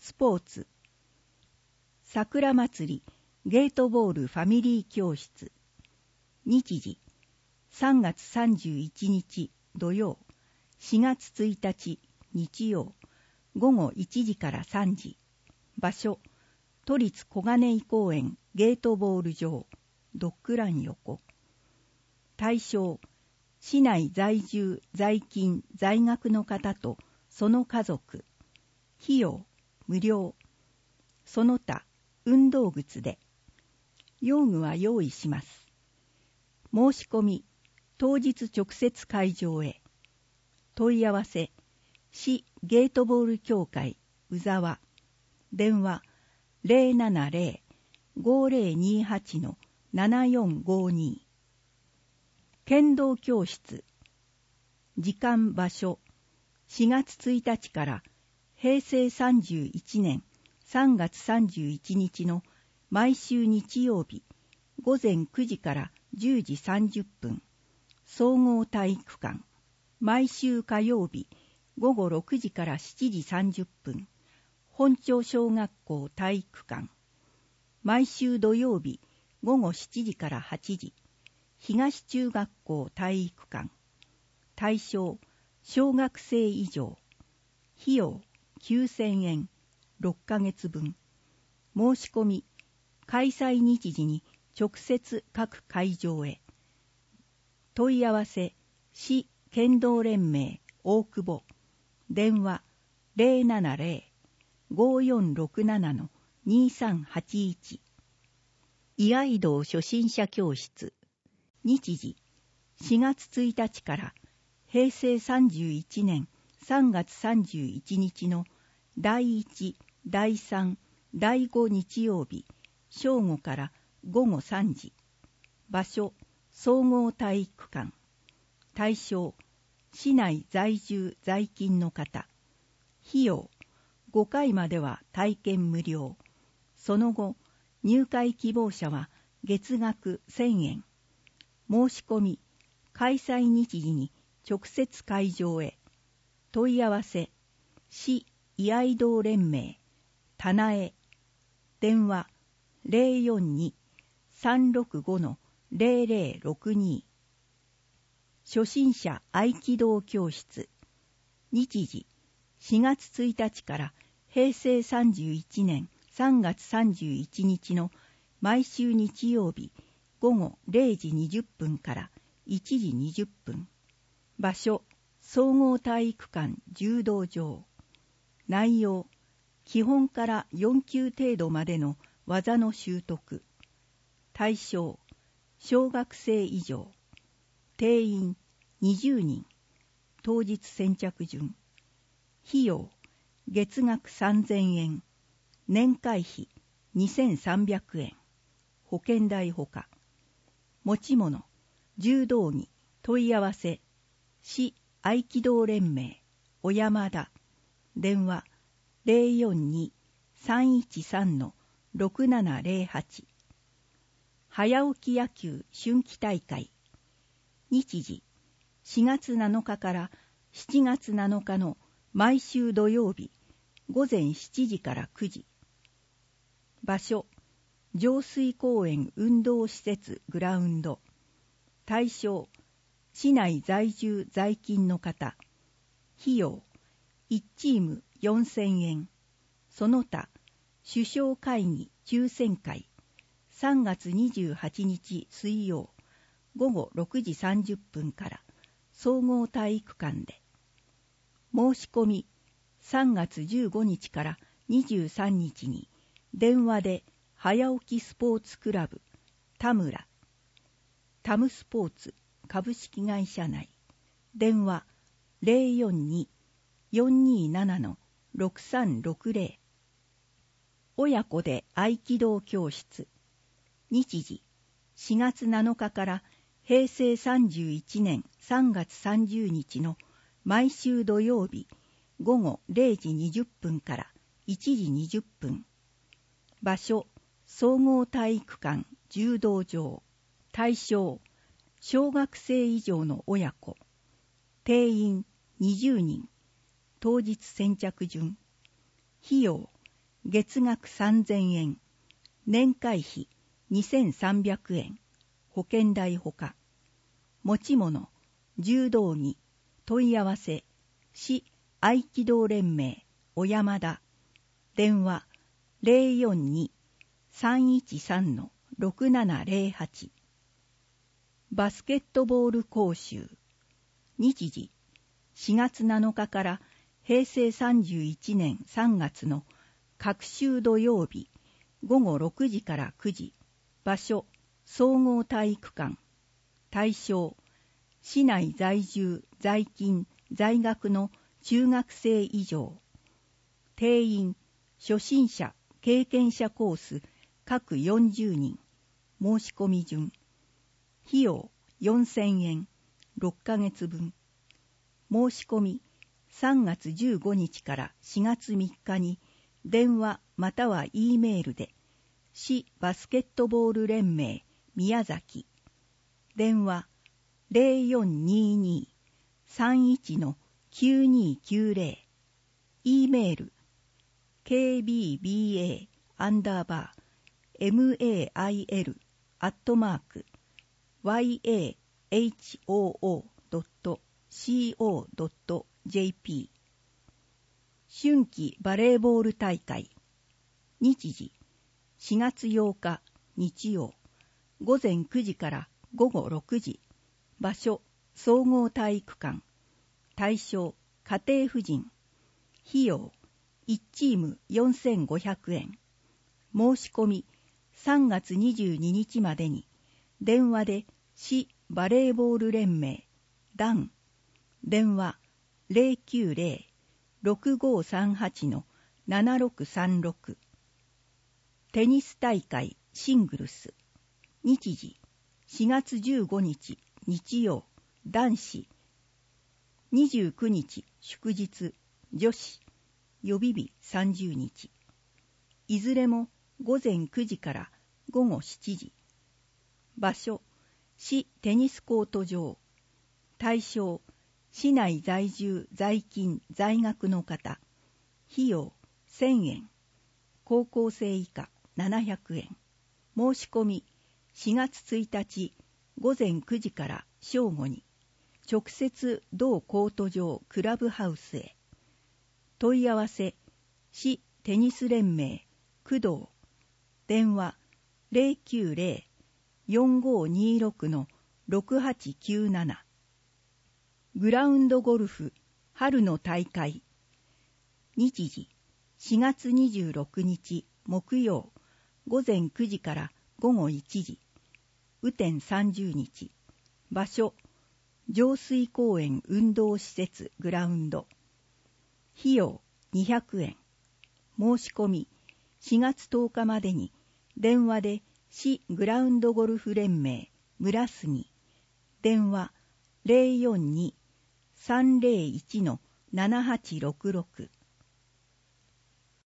スポーツ。桜祭りゲートボールファミリー教室。日時3月31日土曜、4月1日日曜、午後1時から3時。場所、都立小金井公園ゲートボール場、ドッグラン横。対象、市内在住在勤在学の方とその家族。費用無料。その他運動靴で。用具は用意します。申し込み当日直接会場へ。問い合わせ、市ゲートボール協会宇沢。電話 070-5028-7452。剣道教室。時間場所、4月1日から平成31年3月31日の毎週日曜日午前9時から10時30分、総合体育館。毎週火曜日午後6時から7時30分、本町小学校体育館。毎週土曜日午後7時から8時、東中学校体育館。対象、小学生以上。費用9000円、6ヶ月分。申し込み、開催日時に直接各会場へ。問い合わせ、市剣道連盟大久保。電話 070-5467-2381。居合道初心者教室。日時4月1日から平成31年3月31日の第1、第3、第5日曜日正午から午後3時。場所、総合体育館。対象、市内在住在勤の方。費用、5回までは体験無料。その後、入会希望者は月額1000円。申し込み、開催日時に直接会場へ。問い合わせ、市居合道連盟棚江。電話 042-365-0062。初心者合気道教室。日時4月1日から平成31年3月31日の毎週日曜日午後0時20分から1時20分。場所、総合体育館柔道場。内容、基本から4級程度までの技の習得。対象、小学生以上。定員20人。当日先着順。費用、月額3000円。年会費2300円。保険代ほか。持ち物、柔道着。問い合わせ、市合気道連盟小山田。電話 042-313-6708。早起き野球春季大会。日時4月7日から7月7日の毎週土曜日午前7時から9時。場所、上水公園運動施設グラウンド。対象、市内在住在勤の方。費用、1チーム4000円。その他、首相会議抽選会。3月28日水曜、午後6時30分から総合体育館で。申し込み、3月15日から23日に電話で早起きスポーツクラブ田村。タムスポーツ株式会社内。電話 042-427-6360。親子で合気道教室。日時4月7日から平成31年3月30日の毎週土曜日午後0時20分から1時20分。場所、総合体育館柔道場。対象、小学生以上の親子。定員20人。当日先着順。費用月額3000円、年会費2300円、保険代ほか。持ち物、柔道着、問い合わせ、市合気道連盟、小山田。電話、042-313-6708。バスケットボール講習。日時、4月7日から平成31年3月の各週土曜日、午後6時から9時。場所、総合体育館。対象、市内在住、在勤、在学の中学生以上。定員、初心者、経験者コース、各40人。申し込み順。費用、4000円、6ヶ月分。申し込み、3月15日から4月3日に、電話または E メールで、市バスケットボール連盟、宮崎。電話、0422-31-9290。E メール、kbba_mail@yahoo.co.jp。 春季バレーボール大会。日時、4月8日日曜、午前9時から午後6時。場所、総合体育館。対象、家庭婦人。費用、1チーム4500円。申し込み、3月22日までに、電話で市バレーボール連盟、団。電話、090-6538-7636。テニス大会シングルス。日時、4月15日日曜、男子。29日祝日、女子。予備日30日。いずれも午前9時から午後7時。場所、市テニスコート場。対象、市内在住、在勤、在学の方。費用、1000円。高校生以下、700円。申し込み、4月1日、午前9時から正午に、直接同コート場クラブハウスへ。問い合わせ、市テニス連盟、工藤。電話、090-4526-6897。グラウンドゴルフ、春の大会。日時、4月26日、木曜、午前9時から午後1時。雨天30日。場所、上水公園運動施設グラウンド。費用200円。申し込み、4月10日までに、電話で市グラウンドゴルフ連盟、村杉。電話、042-301-7866。